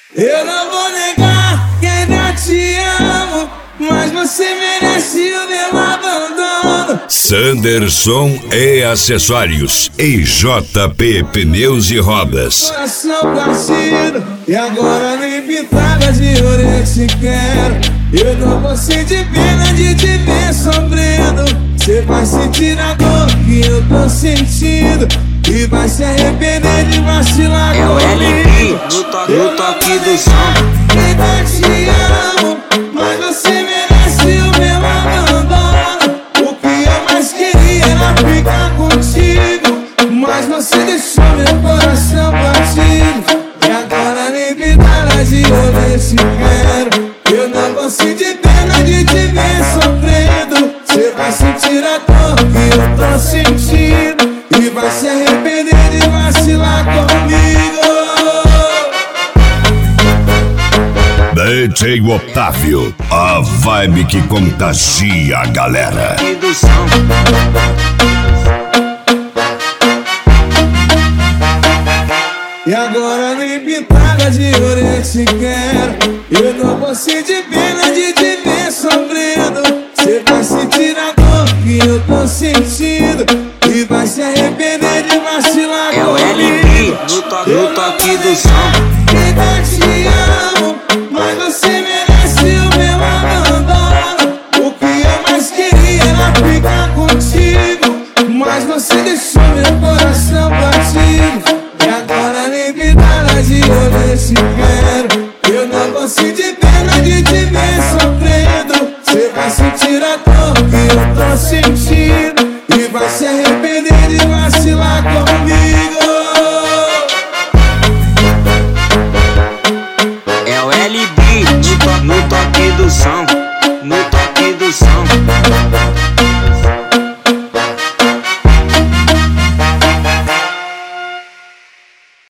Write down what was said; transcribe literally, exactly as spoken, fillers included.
Eu não vou negar que ainda te amo, mas você merece o meu abandono. Sanderson e Acessórios e J P Pneus e Rodas. Coração partido, e agora nem pintada de ouro eu te quero. Eu não vou sentir pena de te ver sofrendo. Você vai sentir a dor que eu tô sentindo e vai se arrepender de vacilar comigo. É o L B no, to no toque do som. Ainda te amo, mas você merece o meu abandono. O que eu mais queria era ficar contigo, mas você deixou meu coração partido. E agora nem pintada de ouro eu te quero. Eu não vou sentir pena de te ver sofrendo. Você vai sentir a dor que eu tô sentindo e vai se arrepender de vacilar comigo. D J Otávio, a vibe que contagia a galera. E agora nem pintada de ouro eu te quero. Eu não vou sentir pena de te ver sofrendo. Você vai sentir a dor que eu tô sentindo e vai se arrepender de vacilar comigo. É o L B no, to no toque do som. Ainda te amo, mas você merece o meu abandono. O que eu mais queria era ficar contigo, mas você deixou meu coração partido. E agora nem pintada de ouro eu te quero. Eu não vou sentir pena de te ver sofrendo. Você vai sentir a dor que eu tô sentindo e vai se arrepender de vacilar comigo. É o L B no, to no toque do som. No toque do som.